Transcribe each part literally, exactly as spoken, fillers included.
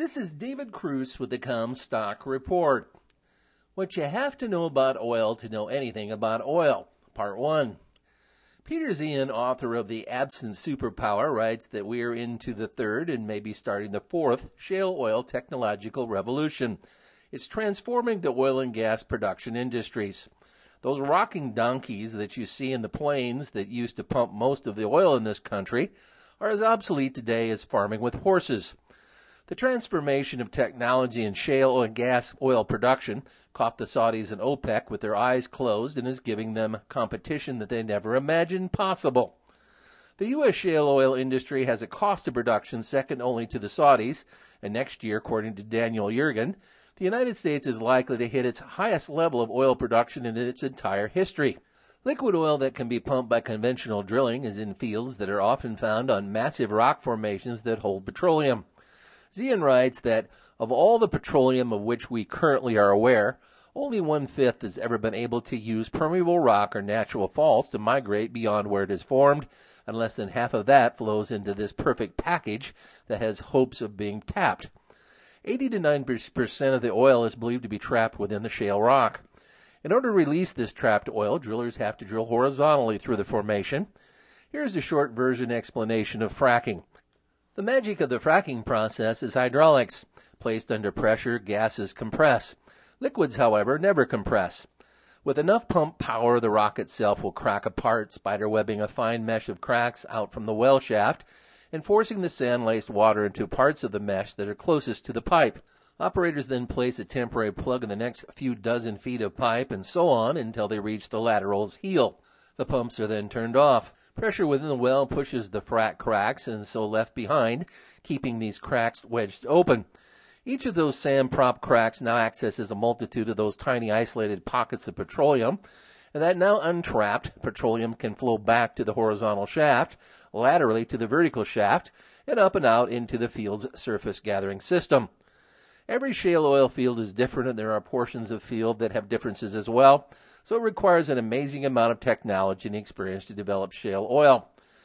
This is David Cruz with the Comstock Report. What you have to know about oil to know anything about oil, Part one. Peter Zeihan, author of The Absent Superpower, writes that we are into the third and maybe starting the fourth shale oil technological revolution. It's transforming the oil and gas production industries. Those rocking donkeys that you see in the plains that used to pump most of the oil in this country are as obsolete today as farming with horses. The transformation of technology in shale and gas oil production caught the Saudis and OPEC with their eyes closed and is giving them competition that they never imagined possible. The U S shale oil industry has a cost of production second only to the Saudis, and next year, according to Daniel Yergin, the United States is likely to hit its highest level of oil production in its entire history. Liquid oil that can be pumped by conventional drilling is in fields that are often found on massive rock formations that hold petroleum. Zeihan writes that of all the petroleum of which we currently are aware, only one-fifth has ever been able to use permeable rock or natural faults to migrate beyond where it is formed, and less than half of that flows into this perfect package that has hopes of being tapped. eighty to ninety percent of the oil is believed to be trapped within the shale rock. In order to release this trapped oil, drillers have to drill horizontally through the formation. Here's a short version explanation of fracking. The magic of the fracking process is hydraulics. Placed under pressure, gases compress. Liquids, however, never compress. With enough pump power, the rock itself will crack apart, spiderwebbing a fine mesh of cracks out from the well shaft and forcing the sand-laced water into parts of the mesh that are closest to the pipe. Operators then place a temporary plug in the next few dozen feet of pipe and so on until they reach the lateral's heel. The pumps are then turned off. Pressure within the well pushes the frac cracks and so left behind, keeping these cracks wedged open. Each of those sand prop cracks now accesses a multitude of those tiny isolated pockets of petroleum, and that now untrapped petroleum can flow back to the horizontal shaft, laterally to the vertical shaft, and up and out into the field's surface gathering system. Every shale oil field is different, and there are portions of field that have differences as well, so it requires an amazing amount of technology and experience to develop shale oil.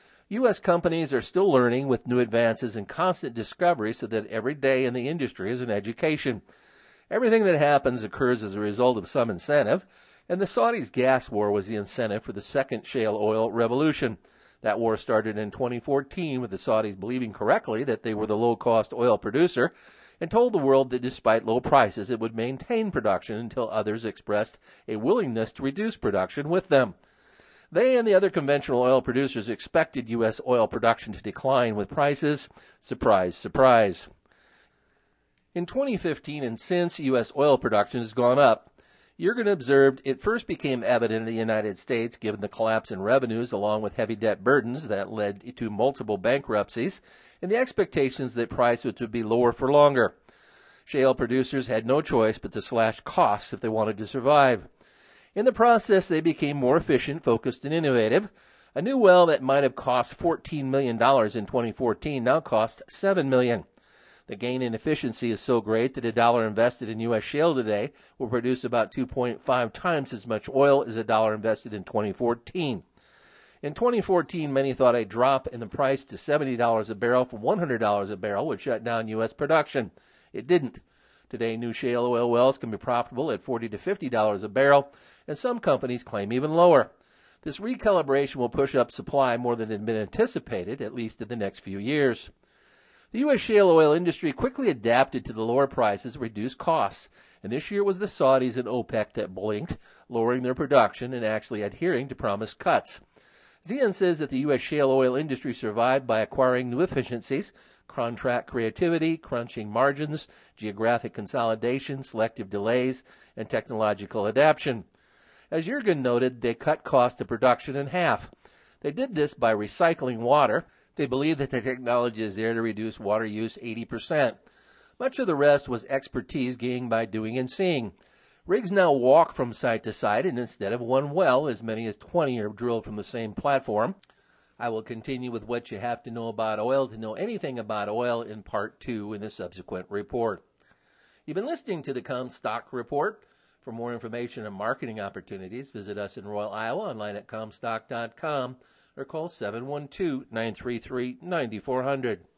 U S companies are still learning with new advances and constant discovery so that every day in the industry is an education. Everything that happens occurs as a result of some incentive, and the Saudis' gas war was the incentive for the second shale oil revolution. That war started in twenty fourteen with the Saudis believing correctly that they were the low-cost oil producer and told the world that despite low prices it would maintain production until others expressed a willingness to reduce production with them. They and the other conventional oil producers expected U S oil production to decline with prices. Surprise, surprise. In twenty fifteen and since, U S oil production has gone up. Yergin observed it first became evident in the United States given the collapse in revenues along with heavy debt burdens that led to multiple bankruptcies and the expectations that prices would be lower for longer. Shale producers had no choice but to slash costs if they wanted to survive. In the process, they became more efficient, focused, and innovative. A new well that might have cost fourteen million dollars in twenty fourteen now costs seven million dollars. The gain in efficiency is so great that a dollar invested in U S shale today will produce about two point five times as much oil as a dollar invested in twenty fourteen. In twenty fourteen, many thought a drop in the price to seventy dollars a barrel from one hundred dollars a barrel would shut down U S production. It didn't. Today, new shale oil wells can be profitable at forty to fifty dollars a barrel, and some companies claim even lower. This recalibration will push up supply more than had been anticipated, at least in the next few years. The U S shale oil industry quickly adapted to the lower prices and reduced costs, and this year it was the Saudis and OPEC that blinked, lowering their production and actually adhering to promised cuts. Zeihan says that the U S shale oil industry survived by acquiring new efficiencies, contract creativity, crunching margins, geographic consolidation, selective delays, and technological adaptation. As Yergin noted, they cut cost of production in half. They did this by recycling water. They believe that the technology is there to reduce water use eighty percent. Much of the rest was expertise gained by doing and seeing. Rigs now walk from site to site, and instead of one well, as many as twenty are drilled from the same platform. I will continue with what you have to know about oil to know anything about oil in part two in the subsequent report. You've been listening to the Comstock Report. For more information on marketing opportunities, visit us in Royal, Iowa, online at comstock dot com or call seven one two, nine three three, nine four zero zero.